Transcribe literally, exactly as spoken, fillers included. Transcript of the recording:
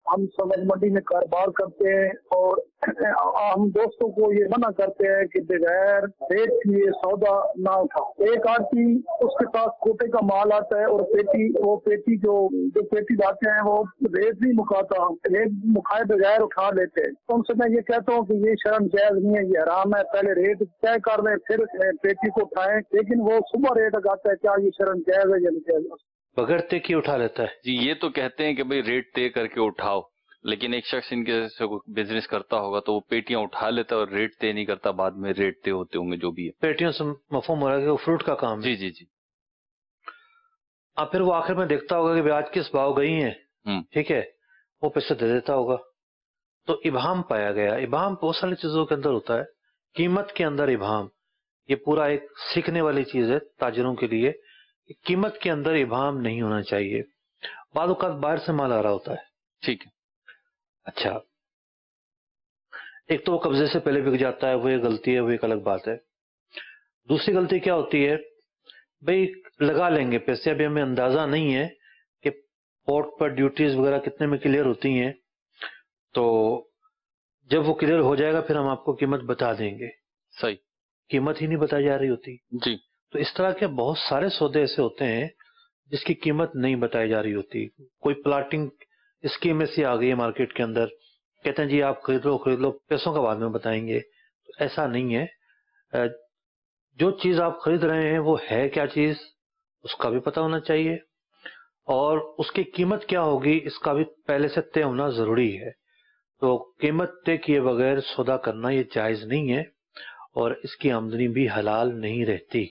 ہم سبز منڈی میں کاروبار کرتے ہیں اور ہم دوستوں کو یہ منع کرتے ہیں کہ بغیر ریٹ کی یہ سودا نہ اٹھا. ایک آدمی اس کے پاس کوٹے کا مال آتا ہے اور پیٹی وہ پیٹی جو جو پیٹی لاتے ہیں وہ ریٹ نہیں مکاتا, ریٹ مکائے بغیر اٹھا لیتے ہیں. تو ان سے میں یہ کہتا ہوں کہ یہ شرم جائز نہیں ہے, یہ حرام ہے. پہلے ریٹ طے کر لیں پھر پیٹی کو اٹھائیں, لیکن وہ صبح ریٹ لگاتا ہے. کیا یہ شرم جائز ہے یا نہیں جائز؟ بغیر طے کی اٹھا لیتا ہے. جی یہ تو کہتے ہیں کہ بھئی ریٹ طے کر کے اٹھاؤ, لیکن ایک شخص ان کے سے بزنس کرتا ہوگا تو وہ پیٹیاں اٹھا لیتا ہے اور ریٹ طے نہیں کرتا, بعد میں ریٹ طے ہوتے ہوں گے جو بھی ہے. پیٹیوں سے مفہوم ہو رہا ہے کہ وہ فروٹ کا کام ہے. جی جی جی. اب پھر وہ آخر میں دیکھتا ہوگا کہ آج کس بھاؤ گئی ہیں, ٹھیک ہے, وہ پیسے دے دیتا ہوگا. تو ابہام پایا گیا. ابہام بہت ساری چیزوں کے اندر ہوتا ہے, قیمت کے اندر ابہام, یہ پورا ایک سیکھنے والی چیز ہے تاجروں کے لیے. قیمت کے اندر ابہام نہیں ہونا چاہیے. بعض اوقات باہر سے مال آ رہا ہوتا ہے, ٹھیک ہے, اچھا, ایک تو وہ قبضے سے پہلے بک جاتا ہے, وہ ایک غلطی ہے, وہ ایک الگ بات ہے. دوسری غلطی کیا ہوتی ہے, بھئی لگا لیں گے پیسے, ابھی ہمیں اندازہ نہیں ہے کہ پورٹ پر ڈیوٹیز وغیرہ کتنے میں کلیئر ہوتی ہیں, تو جب وہ کلیئر ہو جائے گا پھر ہم آپ کو قیمت بتا دیں گے. صحیح, قیمت ہی نہیں بتائی جا رہی ہوتی. جی. تو اس طرح کے بہت سارے سودے ایسے ہوتے ہیں جس کی قیمت نہیں بتائی جا رہی ہوتی. کوئی پلاٹنگ اسکیم ایسی آ گئی ہے مارکیٹ کے اندر, کہتے ہیں جی آپ خرید لو خرید لو پیسوں کا بعد میں بتائیں گے. تو ایسا نہیں ہے. جو چیز آپ خرید رہے ہیں وہ ہے کیا چیز, اس کا بھی پتہ ہونا چاہیے, اور اس کی قیمت کیا ہوگی اس کا بھی پہلے سے طے ہونا ضروری ہے. تو قیمت طے کیے بغیر سودا کرنا یہ جائز نہیں ہے, اور اس کی آمدنی بھی حلال نہیں رہتی.